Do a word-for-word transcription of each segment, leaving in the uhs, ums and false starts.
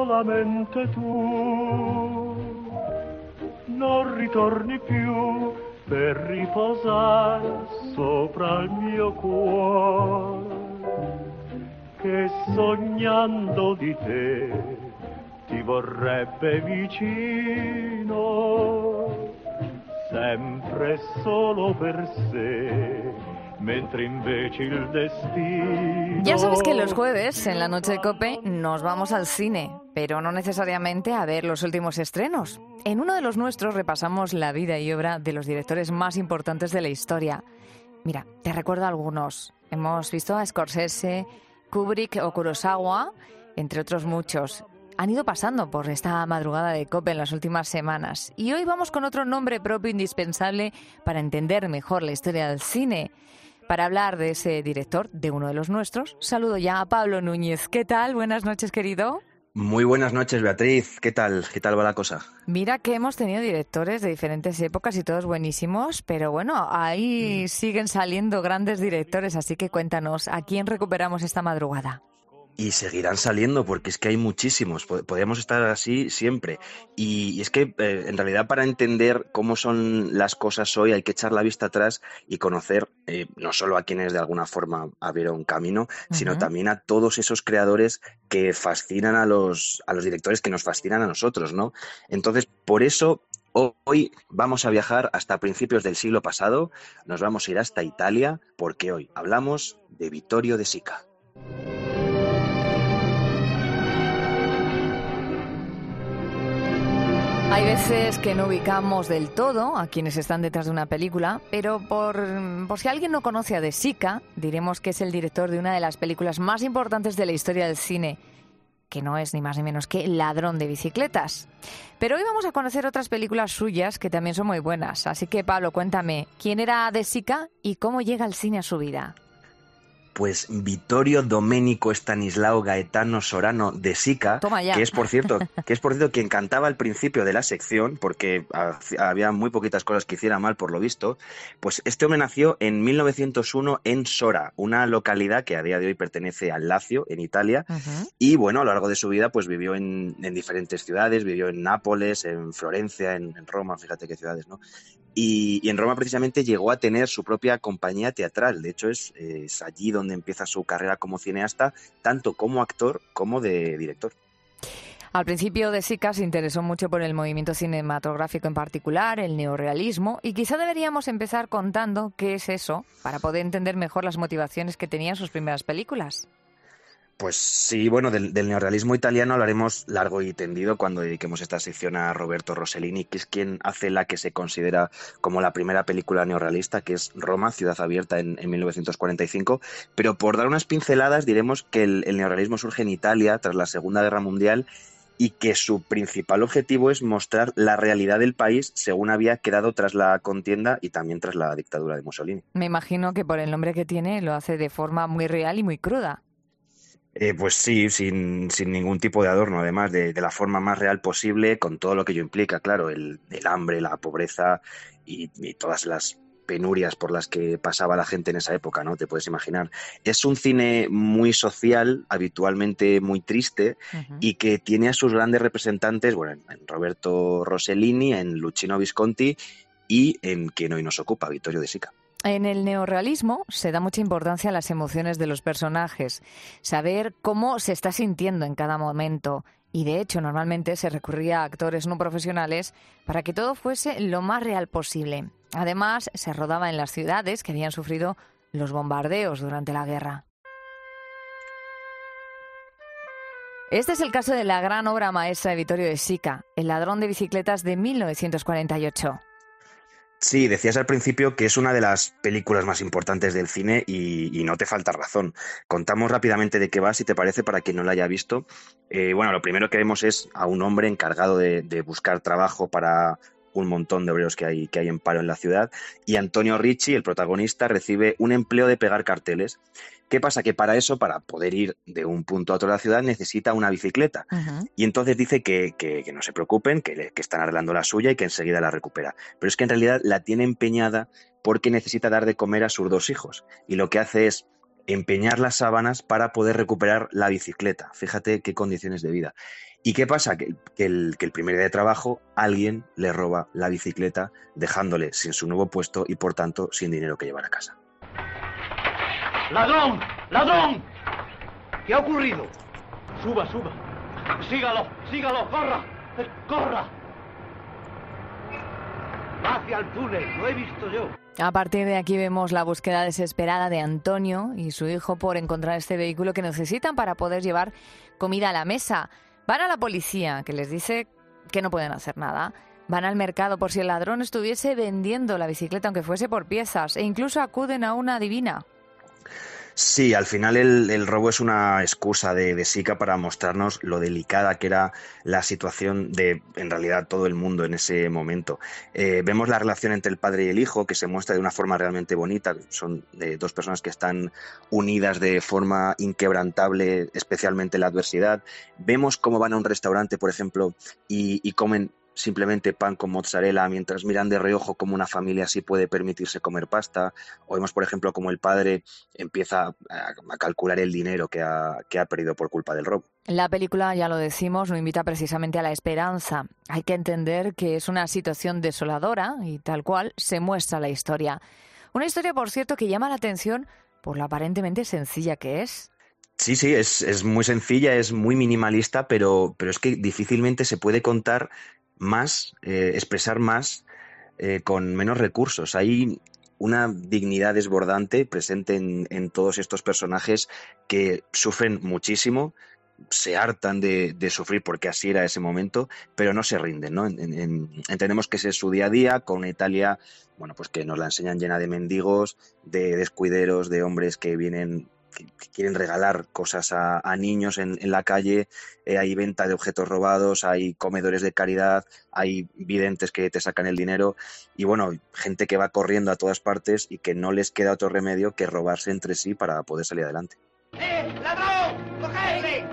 solamente tu, non ritorni più per riposare sopra il mio cuore, che sognando di te ti vorrebbe vicino, sempre solo per sé, mentre invece il destino... Ya sabes que los jueves, en la noche de COPE, nos vamos al cine, pero no necesariamente a ver los últimos estrenos. En uno de los nuestros repasamos la vida y obra de los directores más importantes de la historia. Mira, te recuerdo algunos. Hemos visto a Scorsese, Kubrick o Kurosawa, entre otros muchos. Han ido pasando por esta madrugada de COPE en las últimas semanas. Y hoy vamos con otro nombre propio indispensable para entender mejor la historia del cine. Para hablar de ese director, de uno de los nuestros, saludo ya a Pablo Núñez. ¿Qué tal? Buenas noches, querido. Muy buenas noches, Beatriz. ¿Qué tal? ¿Qué tal va la cosa? Mira que hemos tenido directores de diferentes épocas y todos buenísimos, pero bueno, ahí mm. siguen saliendo grandes directores, así que cuéntanos, ¿a quién recuperamos esta madrugada? Y seguirán saliendo porque es que hay muchísimos, podríamos estar así siempre. Y, y es que eh, en realidad para entender cómo son las cosas hoy hay que echar la vista atrás y conocer eh, no solo a quienes de alguna forma abrieron camino, uh-huh. sino también a todos esos creadores que fascinan a los, a los directores que nos fascinan a nosotros, ¿no? Entonces, por eso... Hoy vamos a viajar hasta principios del siglo pasado, nos vamos a ir hasta Italia, porque hoy hablamos de Vittorio De Sica. Hay veces que no ubicamos del todo a quienes están detrás de una película, pero por, por si alguien no conoce a De Sica, diremos que es el director de una de las películas más importantes de la historia del cine, que no es ni más ni menos que Ladrón de bicicletas. Pero hoy vamos a conocer otras películas suyas que también son muy buenas. Así que, Pablo, cuéntame, ¿quién era De Sica y cómo llega el cine a su vida? Pues Vittorio Domenico Stanislao Gaetano Sorano De Sica, que es por cierto, que es por cierto quien cantaba al principio de la sección, porque había muy poquitas cosas que hiciera mal por lo visto, pues este hombre nació en mil novecientos uno en Sora, una localidad que a día de hoy pertenece al Lacio, en Italia, uh-huh. y bueno, a lo largo de su vida pues vivió en, en diferentes ciudades, vivió en Nápoles, en Florencia, en, en Roma, fíjate qué ciudades, ¿no? Y, y en Roma precisamente llegó a tener su propia compañía teatral. De hecho, es, es allí donde empieza su carrera como cineasta, tanto como actor como de director. Al principio De Sica se interesó mucho por el movimiento cinematográfico en particular, el neorrealismo, y quizá deberíamos empezar contando qué es eso, para poder entender mejor las motivaciones que tenían sus primeras películas. Pues sí, bueno, del, del neorrealismo italiano hablaremos largo y tendido cuando dediquemos esta sección a Roberto Rossellini, que es quien hace la que se considera como la primera película neorrealista, que es Roma, Ciudad Abierta, en, en mil novecientos cuarenta y cinco. Pero por dar unas pinceladas diremos que el, el neorrealismo surge en Italia tras la Segunda Guerra Mundial y que su principal objetivo es mostrar la realidad del país según había quedado tras la contienda y también tras la dictadura de Mussolini. Me imagino que por el nombre que tiene lo hace de forma muy real y muy cruda. Eh, pues sí, sin, sin ningún tipo de adorno, además, de, de la forma más real posible, con todo lo que ello implica, claro, el, el hambre, la pobreza y, y todas las penurias por las que pasaba la gente en esa época, ¿no? Te puedes imaginar. Es un cine muy social, habitualmente muy triste, uh-huh. y que tiene a sus grandes representantes, bueno, en Roberto Rossellini, en Luchino Visconti y en quien hoy nos ocupa, Vittorio De Sica. En el neorrealismo se da mucha importancia a las emociones de los personajes, saber cómo se está sintiendo en cada momento. Y de hecho, normalmente se recurría a actores no profesionales para que todo fuese lo más real posible. Además, se rodaba en las ciudades que habían sufrido los bombardeos durante la guerra. Este es el caso de la gran obra maestra de Vittorio De Sica, El ladrón de bicicletas de mil novecientos cuarenta y ocho. Sí, decías al principio que es una de las películas más importantes del cine y, y no te falta razón. Contamos rápidamente de qué va, si te parece, para quien no la haya visto. Eh, bueno, lo primero que vemos es a un hombre encargado de, de buscar trabajo para un montón de obreros que hay, que hay en paro en la ciudad, y Antonio Ricci, el protagonista, recibe un empleo de pegar carteles. ¿Qué pasa? Que para eso, para poder ir de un punto a otro de la ciudad, necesita una bicicleta. Uh-huh. Y entonces dice que, que, que no se preocupen, que, que están arreglando la suya y que enseguida la recupera. Pero es que en realidad la tiene empeñada porque necesita dar de comer a sus dos hijos. Y lo que hace es empeñar las sábanas para poder recuperar la bicicleta. Fíjate qué condiciones de vida. ¿Y qué pasa? Que, que, el, que el primer día de trabajo alguien le roba la bicicleta, dejándole sin su nuevo puesto y por tanto sin dinero que llevar a casa. ¡Ladrón! ¡Ladrón! ¿Qué ha ocurrido? Suba, suba. Sígalo, sígalo, corra, corra. Va hacia el túnel, lo he visto yo. A partir de aquí vemos la búsqueda desesperada de Antonio y su hijo por encontrar este vehículo que necesitan para poder llevar comida a la mesa. Van a la policía, que les dice que no pueden hacer nada. Van al mercado por si el ladrón estuviese vendiendo la bicicleta, aunque fuese por piezas, e incluso acuden a una adivina. Sí, al final el, el robo es una excusa de, de Sika para mostrarnos lo delicada que era la situación de, en realidad, todo el mundo en ese momento. Eh, vemos la relación entre el padre y el hijo, que se muestra de una forma realmente bonita. Son eh, dos personas que están unidas de forma inquebrantable, especialmente en la adversidad. Vemos cómo van a un restaurante, por ejemplo, y, y comen simplemente pan con mozzarella, mientras miran de reojo cómo una familia así puede permitirse comer pasta. O vemos, por ejemplo, cómo el padre empieza a, a calcular el dinero que ha, que ha perdido por culpa del robo. La película, ya lo decimos, no invita precisamente a la esperanza. Hay que entender que es una situación desoladora y tal cual se muestra la historia. Una historia, por cierto, que llama la atención por lo aparentemente sencilla que es. Sí, sí, es, es muy sencilla, es muy minimalista, pero, pero es que difícilmente se puede contar más, eh, expresar más eh, con menos recursos. Hay una dignidad desbordante presente en, en todos estos personajes que sufren muchísimo, se hartan de, de sufrir porque así era ese momento, pero no se rinden, ¿no? En, en, entendemos que ese es su día a día con una Italia, bueno, pues que nos la enseñan llena de mendigos, de descuideros, de hombres que vienen que quieren regalar cosas a, a niños en, en la calle, eh, hay venta de objetos robados, hay comedores de caridad, hay videntes que te sacan el dinero y bueno, gente que va corriendo a todas partes y que no les queda otro remedio que robarse entre sí para poder salir adelante. ¡Eh, ladrón! ¡Cogedle!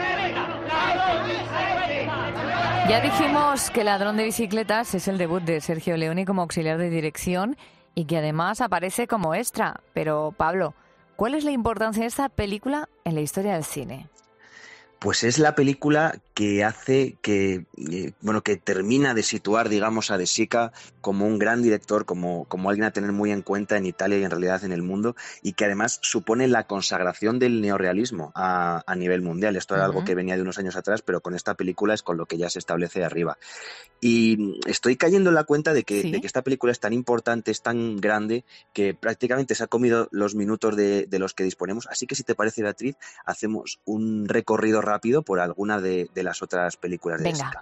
Ya dijimos que Ladrón de bicicletas es el debut de Sergio Leone como auxiliar de dirección y que además aparece como extra, pero Pablo, ¿cuál es la importancia de esta película en la historia del cine? Pues es la película que hace que, eh, bueno, que termina de situar, digamos, a De Sica como un gran director, como, como alguien a tener muy en cuenta en Italia y en realidad en el mundo, y que además supone la consagración del neorrealismo a, a nivel mundial. Esto era uh-huh. algo que venía de unos años atrás, pero con esta película es con lo que ya se establece arriba. Y estoy cayendo en la cuenta de que, ¿Sí? de que esta película es tan importante, es tan grande, que prácticamente se ha comido los minutos de, de los que disponemos. Así que si te parece, Beatriz, hacemos un recorrido rápido por alguna de, de las otras películas de Venga. De Sica.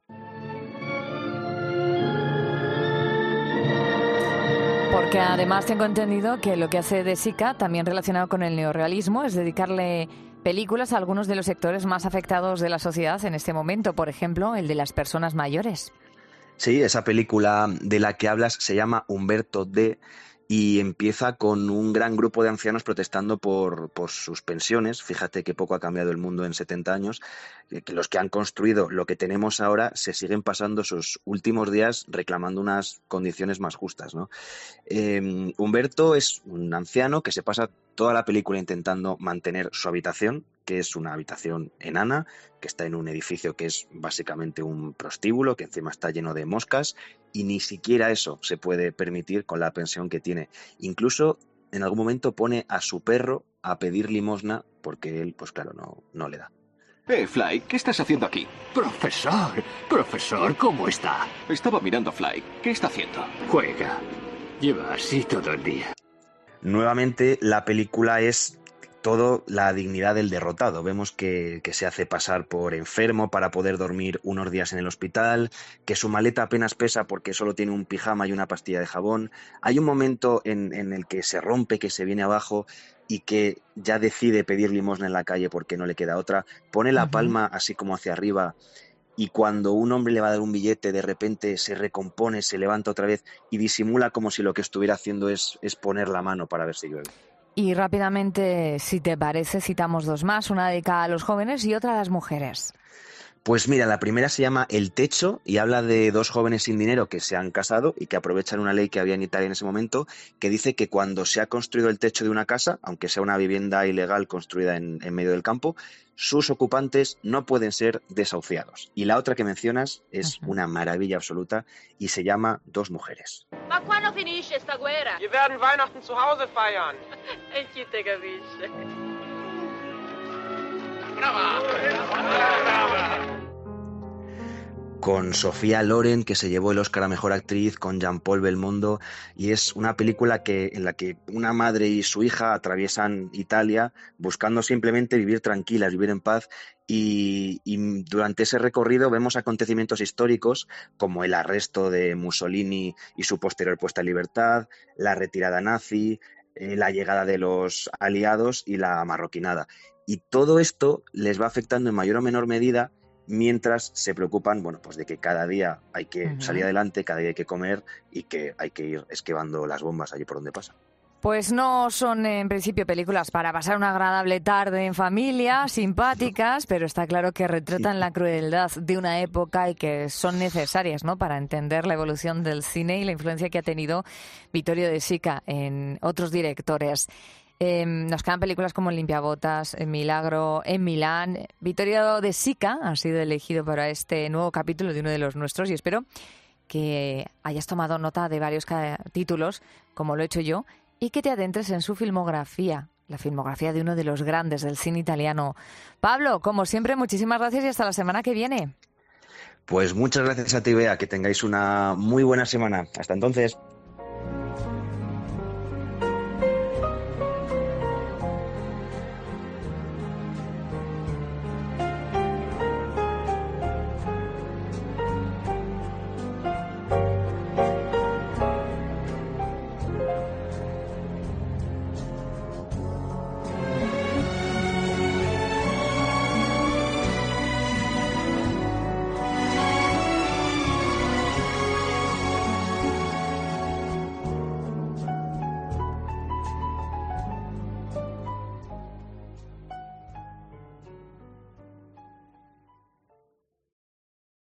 Porque además tengo entendido que lo que hace De Sica, también relacionado con el neorrealismo, es dedicarle películas a algunos de los sectores más afectados de la sociedad en este momento, por ejemplo, el de las personas mayores. Sí, esa película de la que hablas se llama Umberto D. y empieza con un gran grupo de ancianos protestando por, por sus pensiones. Fíjate que poco ha cambiado el mundo en setenta años. Que los que han construido lo que tenemos ahora se siguen pasando sus últimos días reclamando unas condiciones más justas, ¿no? Eh, Humberto es un anciano que se pasa toda la película intentando mantener su habitación, que es una habitación enana, que está en un edificio que es básicamente un prostíbulo, que encima está lleno de moscas, y ni siquiera eso se puede permitir con la pensión que tiene. Incluso en algún momento pone a su perro a pedir limosna porque él, pues claro, no, no le da. Eh, Fly, ¿qué estás haciendo aquí? Profesor, profesor, ¿cómo está? Estaba mirando a Fly. ¿Qué está haciendo? Juega. Lleva así todo el día. Nuevamente, la película es todo la dignidad del derrotado. Vemos que, que se hace pasar por enfermo para poder dormir unos días en el hospital, que su maleta apenas pesa porque solo tiene un pijama y una pastilla de jabón. Hay un momento en, en el que se rompe, que se viene abajo y que ya decide pedir limosna en la calle porque no le queda otra. Pone la palma así como hacia arriba y cuando un hombre le va a dar un billete, de repente se recompone, se levanta otra vez y disimula como si lo que estuviera haciendo es, es poner la mano para ver si llueve. Y rápidamente, si te parece, citamos dos más, una dedicada a los jóvenes y otra a las mujeres. Pues mira, la primera se llama El techo y habla de dos jóvenes sin dinero que se han casado y que aprovechan una ley que había en Italia en ese momento que dice que cuando se ha construido el techo de una casa, aunque sea una vivienda ilegal construida en, en medio del campo, sus ocupantes no pueden ser desahuciados. Y la otra que mencionas es uh-huh. una maravilla absoluta y se llama Dos mujeres. Ma quando finisce esta guerra? Wir werden Weihnachten zu Hause feiern. E chi te capisce? Brava! Con Sofía Loren, que se llevó el Oscar a Mejor Actriz, con Jean-Paul Belmondo, y es una película que, en la que una madre y su hija atraviesan Italia buscando simplemente vivir tranquilas, vivir en paz, y, y durante ese recorrido vemos acontecimientos históricos como el arresto de Mussolini y su posterior puesta en libertad, la retirada nazi, eh, la llegada de los aliados y la marroquinada. Y todo esto les va afectando en mayor o menor medida mientras se preocupan, bueno, pues de que cada día hay que uh-huh. salir adelante, cada día hay que comer y que hay que ir esquivando las bombas allí por donde pasa. Pues no son en principio películas para pasar una agradable tarde en familia, simpáticas, pero está claro que retratan sí. la crueldad de una época y que son necesarias, ¿no?, para entender la evolución del cine y la influencia que ha tenido Vittorio De Sica en otros directores. Eh, nos quedan películas como Limpiabotas, El Milagro, En Milán. Vittorio De Sica ha sido elegido para este nuevo capítulo de uno de los nuestros y espero que hayas tomado nota de varios títulos, como lo he hecho yo, y que te adentres en su filmografía, la filmografía de uno de los grandes del cine italiano. Pablo, como siempre, muchísimas gracias y hasta la semana que viene. Pues muchas gracias a ti, Bea, que tengáis una muy buena semana. Hasta entonces.